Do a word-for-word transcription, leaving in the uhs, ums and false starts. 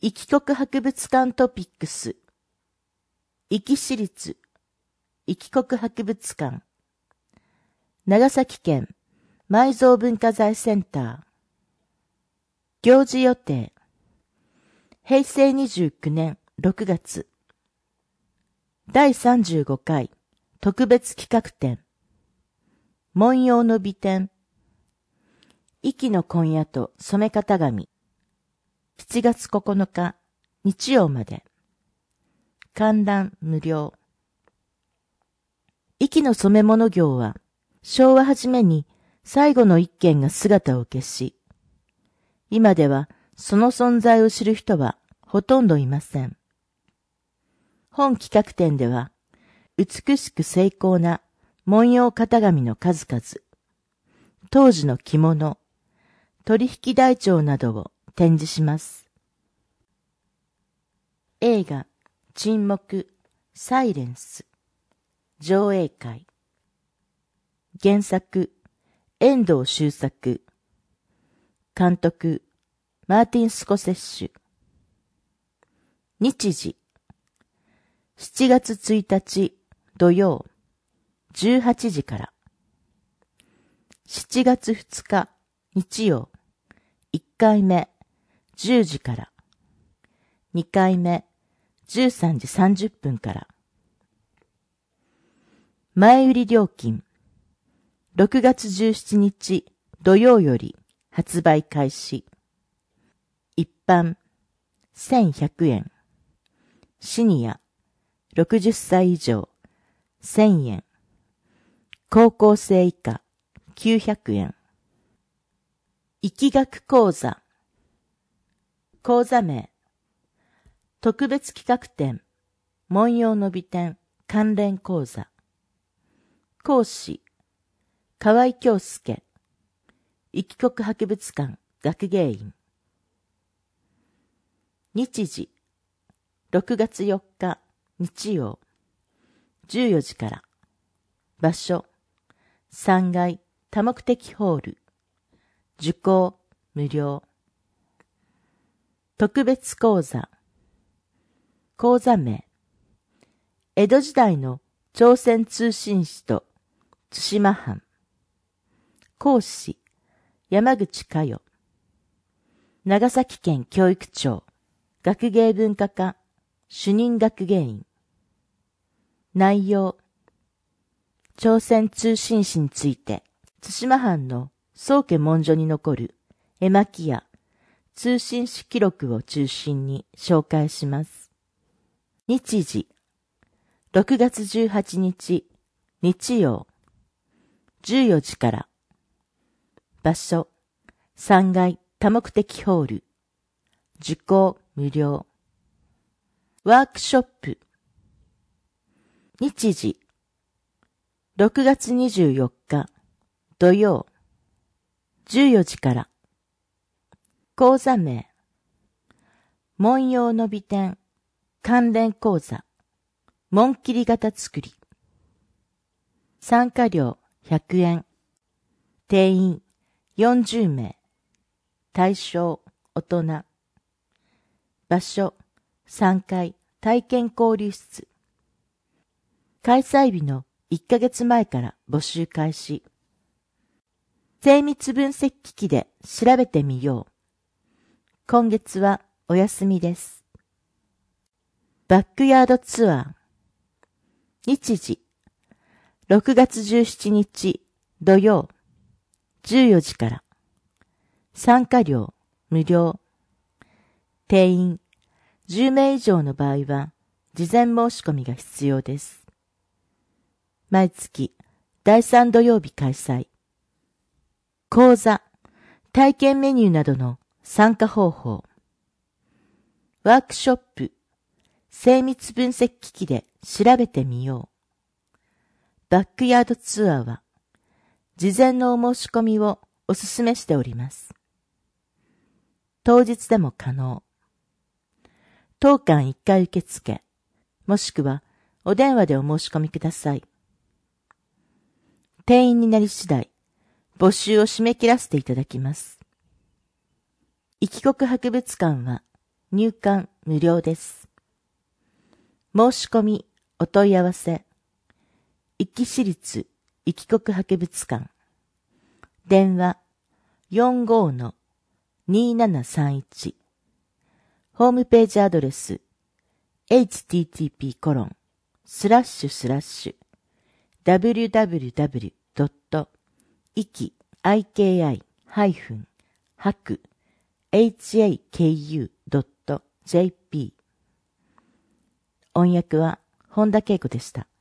壱岐国博物館トピックス。壱岐市立壱岐国博物館。長崎県埋蔵文化財センター。行事予定。へいせいにじゅうきゅうねんろくがつ。だいさんじゅうごかい特別企画展。文様の美展。壱岐の紺屋と染め型紙。しちがつここのか日曜まで。観覧無料。壱岐の染め物業は昭和初めに最後の一軒が姿を消し、今ではその存在を知る人はほとんどいません。本企画展では美しく精巧な文様型紙の数々、当時の着物、取引台帳などを展示します。映画沈黙サイレンス上映会。原作遠藤周作。監督マーティン・スコセッシュ。日時しちがつついたち土曜じゅうはちじから。しちがつふつか日曜いっかいめじゅうじから。にかいめじゅうさんじさんじゅっぷんから。前売り料金ろくがつじゅうしちにち土曜より発売開始。一般せんひゃくえん。シニアろくじゅっさい以上せんえん。高校生以下きゅうひゃくえん。壱岐学講座。講座名特別企画展文様の美展関連講座。講師河合京介。壱岐国博物館学芸員。日時ろくがつよっか日曜じゅうよじから。場所さんがい多目的ホール。受講無料。特別講座。講座名江戸時代の朝鮮通信使と対馬藩。講師山口佳代。長崎県教育庁学芸文化課主任学芸員。内容朝鮮通信使について対馬藩の宗家文書に残る絵巻や通信使記録を中心に紹介します。日時ろくがつじゅうはちにち日曜じゅうよじから。場所さんがい多目的ホール。受講無料。ワークショップ日時ろくがつにじゅうよっか土曜じゅうよじから。講座名文様の美展関連講座紋切り型作り。参加料ひゃくえん。定員よんじゅうめい。対象大人。場所さんがい体験交流室。開催日のいっかげつまえから募集開始。精密分析機器で調べてみよう。今月はお休みです。バックヤードツアー。日時ろくがつじゅうしちにち土曜じゅうよじから。参加料無料。定員じゅうめい以上の場合は事前申し込みが必要です。毎月だいさん土曜日開催。講座、体験メニューなどの参加方法。ワークショップ、精密分析機器で調べてみよう。バックヤードツアーは事前のお申し込みをお勧めしております。当日でも可能。当館いっかい受付、もしくはお電話でお申し込みください。定員になり次第、募集を締め切らせていただきます。壱岐国博物館は入館無料です。申し込み、お問い合わせ。壱岐市立壱岐国博物館。電話 よんごーのにーななさんいち。ホームページアドレス エイチティーティーピーコロンスラッシュスラッシュダブリューダブリューダブリュードットイキハイフンハクハクドットジェーピー。音訳は本田恵子でした。